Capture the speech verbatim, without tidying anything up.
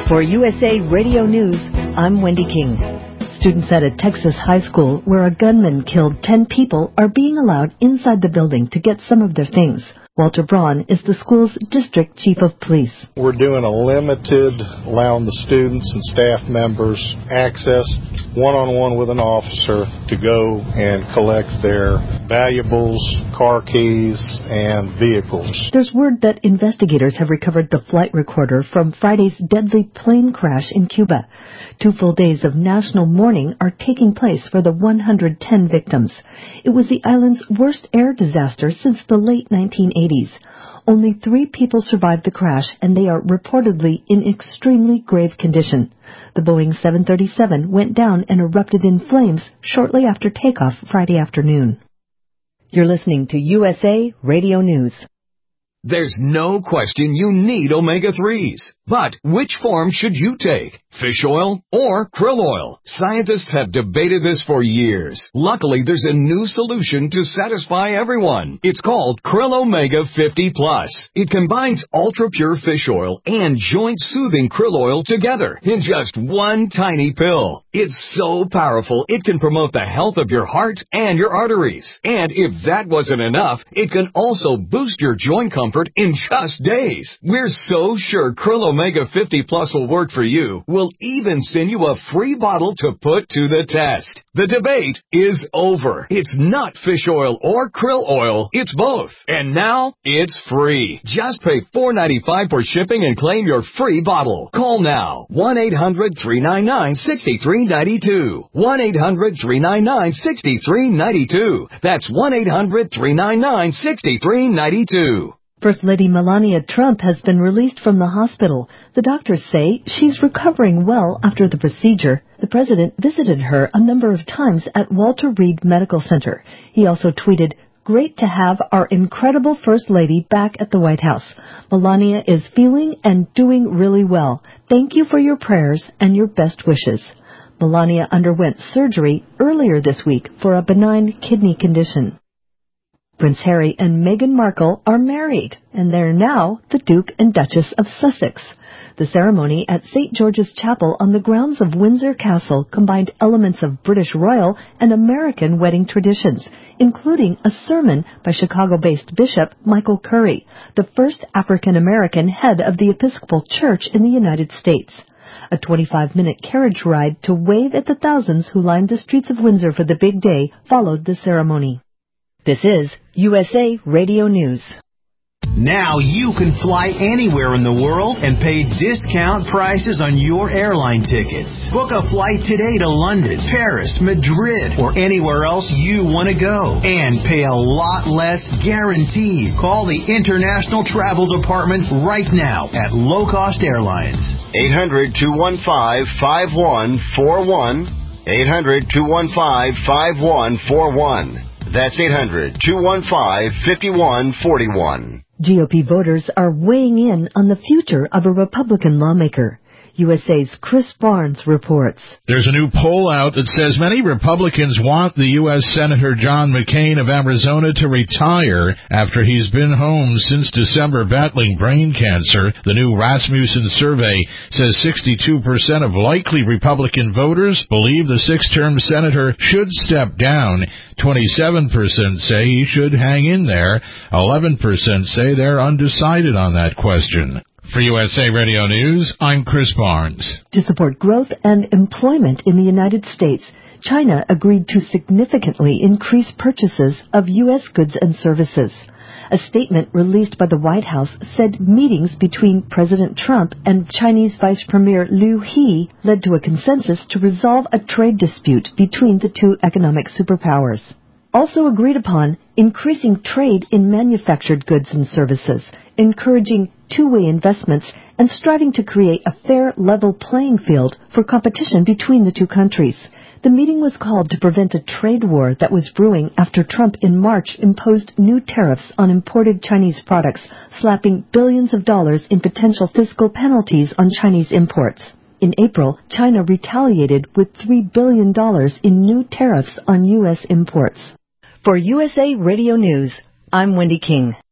For U S A Radio News, I'm Wendy King. Students at a Texas high school where a gunman killed ten people are being allowed inside the building to get some of their things. Walter Braun is the school's district chief of police. We're doing a limited, allowing the students and staff members access one-on-one with an officer to go and collect their valuables, car keys, and vehicles. There's word that investigators have recovered the flight recorder from Friday's deadly plane crash in Cuba. Two full days of national mourning are taking place for the one hundred ten victims. It was the island's worst air disaster since the late nineteen eighties. Only three people survived the crash, and they are reportedly in extremely grave condition. The Boeing seven thirty-seven went down and erupted in flames shortly after takeoff Friday afternoon. You're listening to U S A Radio News. There's no question you need omega threes. But which form should you take? Fish oil or krill oil? Scientists have debated this for years. Luckily, there's a new solution to satisfy everyone. It's called Krill Omega fifty plus. It combines ultra-pure fish oil and joint-soothing krill oil together in just one tiny pill. It's so powerful, it can promote the health of your heart and your arteries. And if that wasn't enough, it can also boost your joint comfort in just days. We're so sure Krill Omega fifty plus will work for you. We'll even send you a free bottle to put to the test. The debate is over. It's not fish oil or krill oil. It's both. And now, it's free. Just pay four dollars and ninety-five cents for shipping and claim your free bottle. Call now. one eight hundred three nine nine six three nine two. one eight hundred three nine nine six three nine two. That's one eight hundred three nine nine six three nine two. First Lady Melania Trump has been released from the hospital. The doctors say she's recovering well after the procedure. The president visited her a number of times at Walter Reed Medical Center. He also tweeted, "Great to have our incredible First Lady back at the White House. Melania is feeling and doing really well. Thank you for your prayers and your best wishes." Melania underwent surgery earlier this week for a benign kidney condition. Prince Harry and Meghan Markle are married, and they're now the Duke and Duchess of Sussex. The ceremony at Saint George's Chapel on the grounds of Windsor Castle combined elements of British royal and American wedding traditions, including a sermon by Chicago-based Bishop Michael Curry, the first African-American head of the Episcopal Church in the United States. A twenty-five minute carriage ride to wave at the thousands who lined the streets of Windsor for the big day followed the ceremony. This is U S A Radio News. Now you can fly anywhere in the world and pay discount prices on your airline tickets. Book a flight today to London, Paris, Madrid, or anywhere else you want to go. And pay a lot less guaranteed. Call the International Travel Department right now at Low Cost Airlines. eight hundred two one five five one four one. eight hundred two one five five one four one. That's eight hundred two one five five one four one. G O P voters are weighing in on the future of a Republican lawmaker. U S A's Chris Barnes reports. There's a new poll out that says many Republicans want the U S Senator John McCain of Arizona to retire after he's been home since December battling brain cancer. The new Rasmussen survey says sixty-two percent of likely Republican voters believe the six-term senator should step down. twenty-seven percent say he should hang in there. eleven percent say they're undecided on that question. For U S A Radio News, I'm Chris Barnes. To support growth and employment in the United States, China agreed to significantly increase purchases of U S goods and services. A statement released by the White House said meetings between President Trump and Chinese Vice Premier Liu He led to a consensus to resolve a trade dispute between the two economic superpowers. Also agreed upon, increasing trade in manufactured goods and services, encouraging two-way investments, and striving to create a fair, level playing field for competition between the two countries. The meeting was called to prevent a trade war that was brewing after Trump in March imposed new tariffs on imported Chinese products, slapping billions of dollars in potential fiscal penalties on Chinese imports. In April, China retaliated with three billion dollars in new tariffs on U S imports. For U S A Radio News, I'm Wendy King.